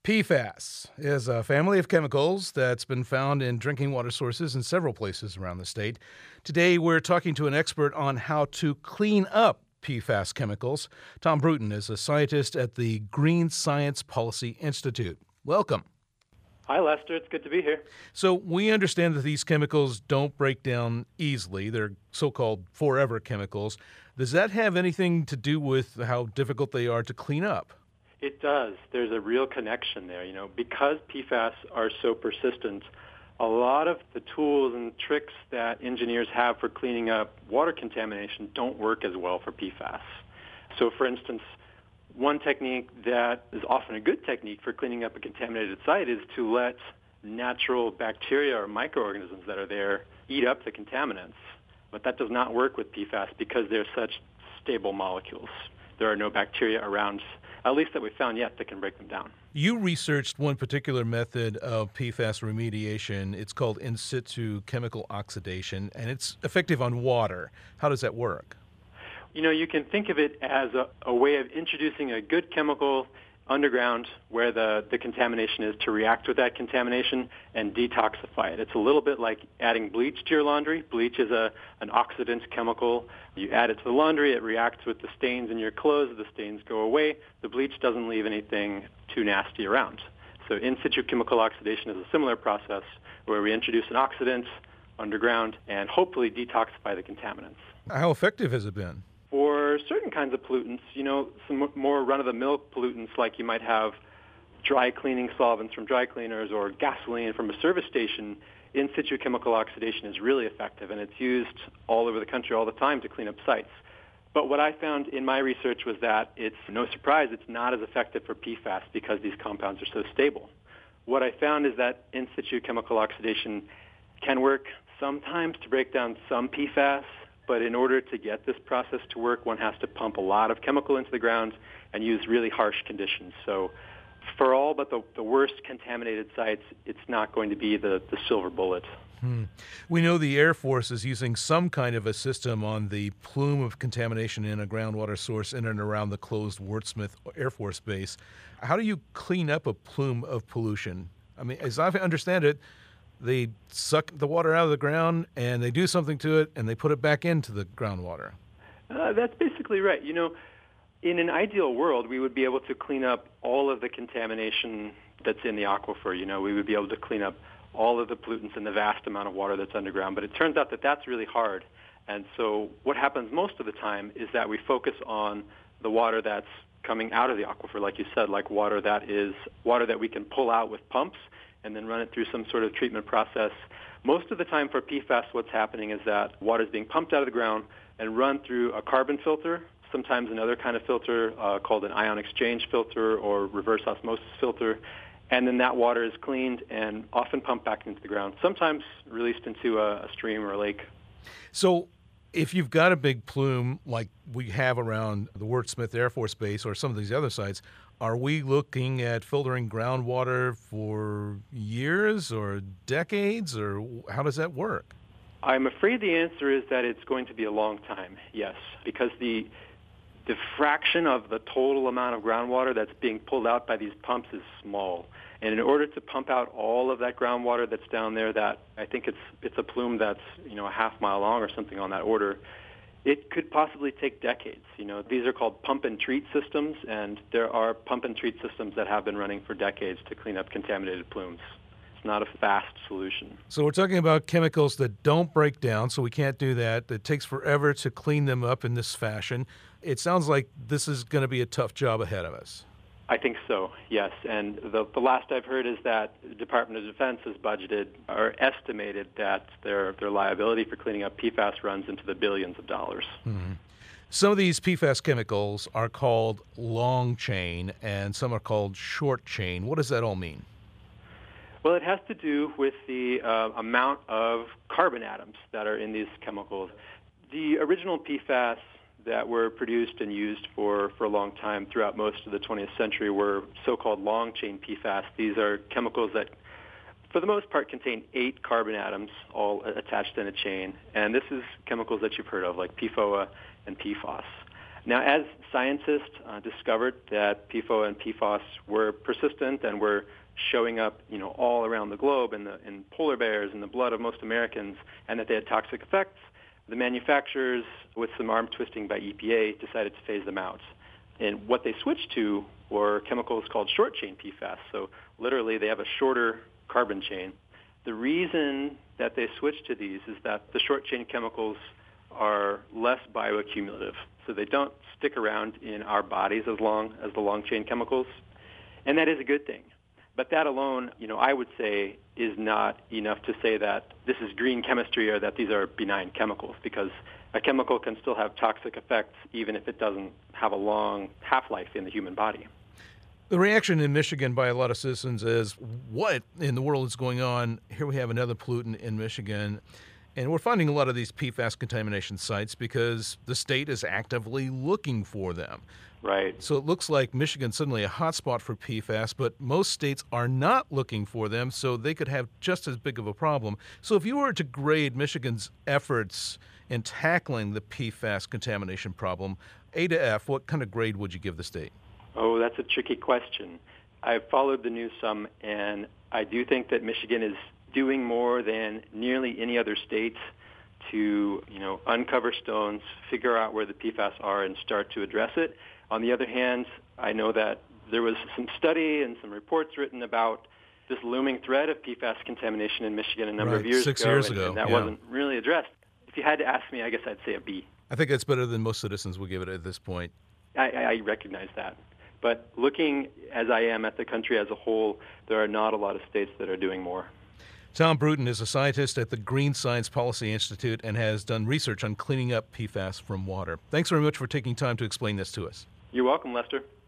PFAS is a family of chemicals that's been found in drinking water sources in several places around the state. Today, we're talking to an expert on how to clean up PFAS chemicals. Tom Bruton is a scientist at the Green Science Policy Institute. Welcome. Hi, Lester. It's good to be here. So, we understand that these chemicals don't break down easily. They're so-called forever chemicals. Does that have anything to do with how difficult they are to clean up? It does. There's a real connection there. Because PFAS are so persistent, a lot of the tools and tricks that engineers have for cleaning up water contamination don't work as well for PFAS. So, for instance, one technique that is often a good technique for cleaning up a contaminated site is to let natural bacteria or microorganisms that are there eat up the contaminants. But that does not work with PFAS because they're such stable molecules. There are no bacteria around, at least that we've found yet, that can break them down. You researched one particular method of PFAS remediation. It's called in situ chemical oxidation, and it's effective on water. How does that work? You can think of it as a way of introducing a good chemical underground where the contamination is to react with that contamination and detoxify it. It's a little bit like adding bleach to your laundry. Bleach is an oxidant chemical. You add it to the laundry, it reacts with the stains in your clothes, the stains go away. The bleach doesn't leave anything too nasty around. So in situ chemical oxidation is a similar process where we introduce an oxidant underground and hopefully detoxify the contaminants. How effective has it been? For certain kinds of pollutants, some more run-of-the-mill pollutants like you might have dry cleaning solvents from dry cleaners or gasoline from a service station, in situ chemical oxidation is really effective, and it's used all over the country all the time to clean up sites. But what I found in my research was that it's no surprise it's not as effective for PFAS because these compounds are so stable. What I found is that in situ chemical oxidation can work sometimes to break down some PFAS, but in order to get this process to work, one has to pump a lot of chemical into the ground and use really harsh conditions. So for all but the worst contaminated sites, it's not going to be the silver bullet. We know the Air Force is using some kind of a system on the plume of contamination in a groundwater source in and around the closed Wurtsmith Air Force Base. How do you clean up a plume of pollution? I mean, as I understand it, they suck the water out of the ground and they do something to it and they put it back into the groundwater. That's basically right. In an ideal world, we would be able to clean up all of the contamination that's in the aquifer. We would be able to clean up all of the pollutants in the vast amount of water that's underground. But it turns out that that's really hard. And so what happens most of the time is that we focus on the water that's coming out of the aquifer, like you said, like water that we can pull out with pumps and then run it through some sort of treatment process. Most of the time for PFAS, what's happening is that water is being pumped out of the ground and run through a carbon filter, sometimes another kind of filter called an ion exchange filter or reverse osmosis filter, and then that water is cleaned and often pumped back into the ground, sometimes released into a stream or a lake. So if you've got a big plume like we have around the Wurtsmith Air Force Base or some of these other sites, are we looking at filtering groundwater for years or decades, or how does that work? I'm afraid the answer is that it's going to be a long time, yes, because the fraction of the total amount of groundwater that's being pulled out by these pumps is small. And in order to pump out all of that groundwater that's down there, that I think it's a plume that's a half mile long or something on that order, it could possibly take decades. These are called pump and treat systems, and there are pump and treat systems that have been running for decades to clean up contaminated plumes. It's not a fast solution. So we're talking about chemicals that don't break down, so we can't do that. It takes forever to clean them up in this fashion. It sounds like this is going to be a tough job ahead of us. I think so, yes. And the last I've heard is that the Department of Defense has budgeted or estimated that their liability for cleaning up PFAS runs into the billions of dollars. Mm-hmm. Some of these PFAS chemicals are called long chain and some are called short chain. What does that all mean? Well, it has to do with the amount of carbon atoms that are in these chemicals. The original PFAS that were produced and used for a long time throughout most of the 20th century were so-called long-chain PFAS. These are chemicals that, for the most part, contain 8 carbon atoms all attached in a chain. And this is chemicals that you've heard of, like PFOA and PFOS. Now, as scientists discovered that PFOA and PFOS were persistent and were showing up, all around the globe in polar bears, in the blood of most Americans, and that they had toxic effects, the manufacturers, with some arm twisting by EPA, decided to phase them out. And what they switched to were chemicals called short-chain PFAS. So literally, they have a shorter carbon chain. The reason that they switched to these is that the short-chain chemicals are less bioaccumulative. So they don't stick around in our bodies as long as the long-chain chemicals. And that is a good thing. But that alone, I would say is not enough to say that this is green chemistry or that these are benign chemicals, because a chemical can still have toxic effects even if it doesn't have a long half-life in the human body. The reaction in Michigan by a lot of citizens is, what in the world is going on? Here we have another pollutant in Michigan. And we're finding a lot of these PFAS contamination sites because the state is actively looking for them. Right. So it looks like Michigan's suddenly a hotspot for PFAS, but most states are not looking for them, so they could have just as big of a problem. So if you were to grade Michigan's efforts in tackling the PFAS contamination problem, A to F, what kind of grade would you give the state? Oh, that's a tricky question. I've followed the news some, and I do think that Michigan is doing more than nearly any other state to, uncover stones, figure out where the PFAS are, and start to address it. On the other hand, I know that there was some study and some reports written about this looming threat of PFAS contamination in Michigan a number of years ago. 6 years ago. And that yeah. wasn't really addressed. If you had to ask me, I guess I'd say a B. I think that's better than most citizens will give it at this point. I recognize that. But looking as I am at the country as a whole, there are not a lot of states that are doing more. Tom Bruton is a scientist at the Green Science Policy Institute and has done research on cleaning up PFAS from water. Thanks very much for taking time to explain this to us. You're welcome, Lester.